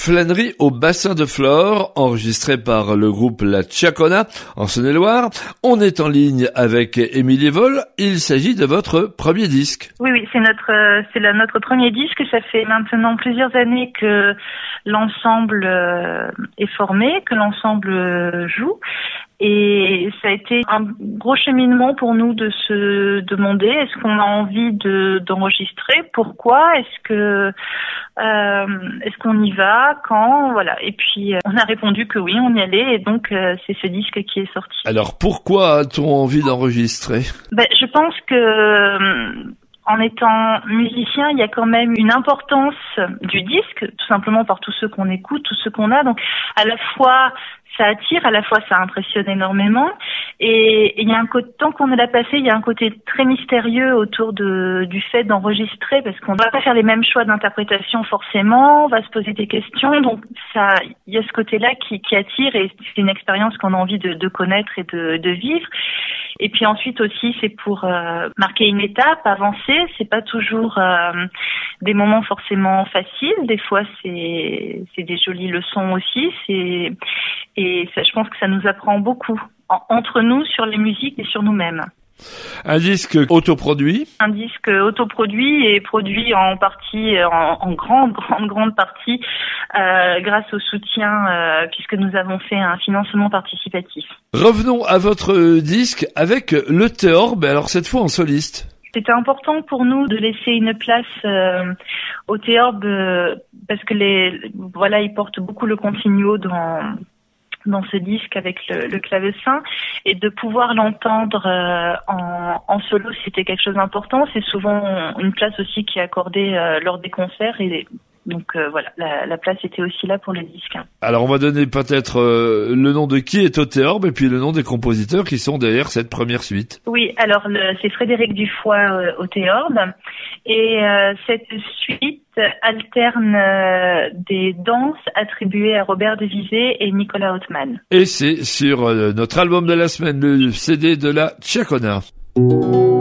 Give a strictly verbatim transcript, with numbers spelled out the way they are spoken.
Flânerie au bassin de Flore, enregistré par le groupe La Tchakona en Saône-et-Loire. On est en ligne avec Émilie Vol. Il s'agit de votre premier disque. Oui, oui, c'est notre, euh, c'est la, notre premier disque. Ça fait maintenant plusieurs années que l'ensemble euh, est formé, que l'ensemble euh, joue. Et ça a été un gros cheminement pour nous de se demander est-ce qu'on a envie de d'enregistrer, pourquoi, est-ce que euh, est-ce qu'on y va, quand, voilà. Et puis euh, on a répondu que oui, on y allait, et donc euh, c'est ce disque qui est sorti. Alors pourquoi a-t-on envie d'enregistrer ? Ben, je pense que euh, en étant musicien, il y a quand même une importance du disque, tout simplement par tous ceux qu'on écoute, tous ceux qu'on a. Donc à la fois ça attire, à la fois ça impressionne énormément, et il y a un côté, tant qu'on ne l'a pas fait, il y a un côté très mystérieux autour de du fait d'enregistrer, parce qu'on ne va pas faire les mêmes choix d'interprétation forcément, on va se poser des questions, donc ça, il y a ce côté-là qui, qui attire, et c'est une expérience qu'on a envie de, de connaître et de, de vivre. Et puis ensuite aussi, c'est pour euh, marquer une étape, avancer. C'est pas toujours euh, des moments forcément faciles. Des fois, c'est c'est des jolies leçons aussi. C'est et ça, je pense que ça nous apprend beaucoup en, entre nous sur les musiques et sur nous-mêmes. Un disque autoproduit. Un disque autoproduit et produit en partie, en, en grande, grande, grande partie, euh, grâce au soutien, euh, puisque nous avons fait un financement participatif. Revenons à votre disque avec le Théorbe, alors cette fois en soliste. C'était important pour nous de laisser une place euh, au Théorbe, euh, parce que les, voilà, il porte beaucoup le continuo dans dans ce disque avec le, le clavecin, et de pouvoir l'entendre euh, en, en solo, c'était quelque chose d'important. C'est souvent une place aussi qui est accordée euh, lors des concerts, et donc euh, voilà, la, la place était aussi là pour le disque. Alors on va donner peut-être euh, le nom de qui est au Théorbe et puis le nom des compositeurs qui sont derrière cette première suite. Oui, alors le, c'est Frédéric Dufoy euh, au Théorbe, et euh, cette suite alterne euh, des danses attribuées à Robert Devizet et Nicolas Hautman. Et c'est sur euh, notre album de la semaine, le C D de la Tchakona.